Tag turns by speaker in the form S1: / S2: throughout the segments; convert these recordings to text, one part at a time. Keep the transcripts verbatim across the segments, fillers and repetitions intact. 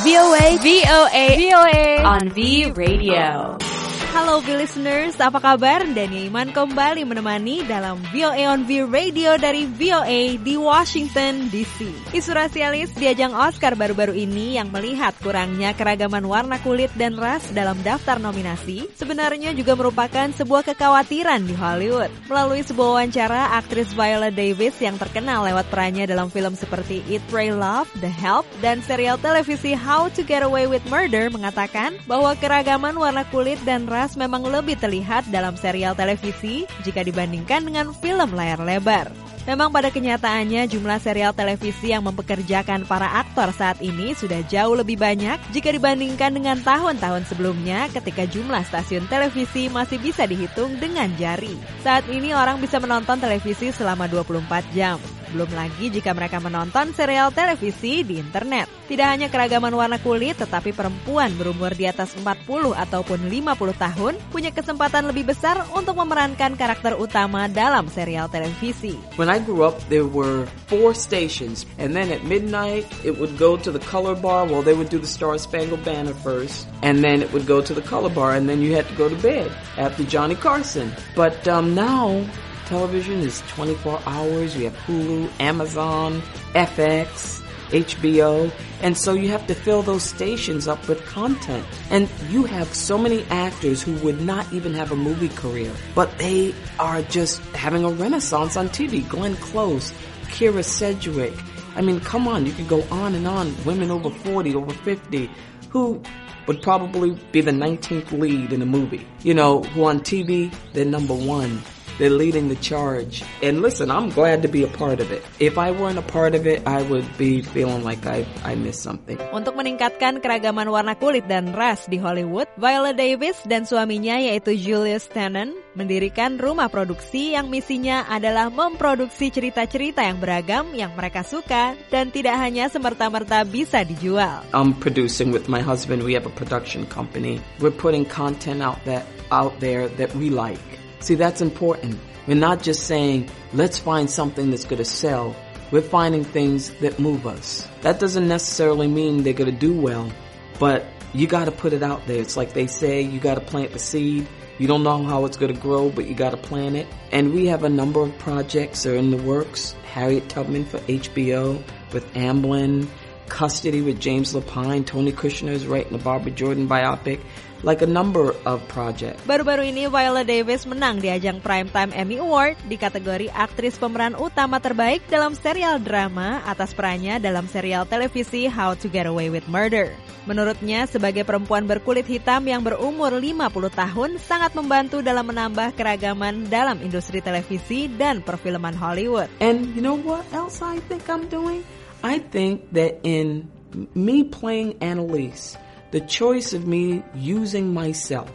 S1: V O A, V O A, V O A
S2: on V Radio.
S1: Halo V listeners, apa kabar? Dania Iman kembali menemani dalam V O A on V Radio dari V O A di Washington D C. Isu rasialis di ajang Oscar baru-baru ini yang melihat kurangnya keragaman warna kulit dan ras dalam daftar nominasi sebenarnya juga merupakan sebuah kekhawatiran di Hollywood. Melalui sebuah wawancara, aktris Viola Davis yang terkenal lewat perannya dalam film seperti Eat, Pray, Love, The Help, dan serial televisi How to Get Away with Murder mengatakan bahwa keragaman warna kulit dan ras memang lebih terlihat dalam serial televisi jika dibandingkan dengan film layar lebar. Memang pada kenyataannya jumlah serial televisi yang mempekerjakan para aktor saat ini sudah jauh lebih banyak jika dibandingkan dengan tahun-tahun sebelumnya ketika jumlah stasiun televisi masih bisa dihitung dengan jari. Saat ini orang bisa menonton televisi selama dua puluh empat jam. Belum lagi jika mereka menonton serial televisi di internet. Tidak hanya keragaman warna kulit, tetapi perempuan berumur di atas empat puluh ataupun lima puluh tahun punya kesempatan lebih besar untuk memerankan karakter utama dalam serial televisi.
S3: When I grew up, there were four stations, and then at midnight, it would go to the color bar. Well, they would do the Star Spangled Banner first, and then it would go to the color bar, and then you had to go to bed after Johnny Carson. But um, now, television is twenty-four hours. You have Hulu, Amazon, F X, H B O, and so you have to fill those stations up with content. And you have so many actors who would not even have a movie career, but they are just having a renaissance on T V. Glenn Close, Kira Sedgwick. I mean, come on, you could go on and on. Women over forty, over fifty, who would probably be the nineteenth lead in a movie. You know, who on T V, they're number one. They're leading the charge. And listen, I'm glad to be a part of it. If I weren't a part of it, I would be feeling like I, I missed something.
S1: Untuk meningkatkan keragaman warna kulit dan ras di Hollywood, Viola Davis dan suaminya yaitu Julius Tannen mendirikan rumah produksi yang misinya adalah memproduksi cerita-cerita yang beragam yang mereka suka dan tidak hanya semerta-merta bisa dijual.
S3: I'm producing with my husband. We have a production company. We're putting content out that out there that we like. See, that's important. We're not just saying, let's find something that's going to sell. We're finding things that move us. That doesn't necessarily mean they're going to do well, but you got to put it out there. It's like they say, you got to plant the seed. You don't know how it's going to grow, but you got to plant it. And we have a number of projects that are in the works. Harriet Tubman for H B O with Amblin, Custody with James Lapine, Tony Kushner is writing the Barbara Jordan biopic. Like a number of projects.
S1: Baru-baru ini Viola Davis menang di ajang Primetime Emmy Award di kategori aktris pemeran utama terbaik dalam serial drama atas perannya dalam serial televisi How to Get Away with Murder. Menurutnya, sebagai perempuan berkulit hitam yang berumur lima puluh tahun sangat membantu dalam menambah keragaman dalam industri televisi dan perfilman Hollywood.
S3: And you know what else I think I'm doing? I think that in me playing Annalise, the choice of me using myself,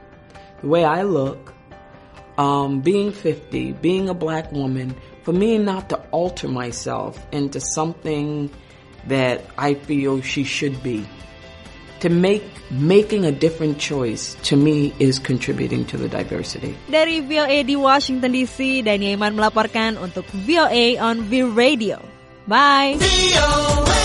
S3: the way I look, um, being fifty, being a black woman, for me not to alter myself into something that I feel she should be. To make making a different choice, to me, is contributing to the diversity.
S1: Dari V O A di Washington D C, Dania Iman melaporkan untuk V O A on V Radio. Bye! V O A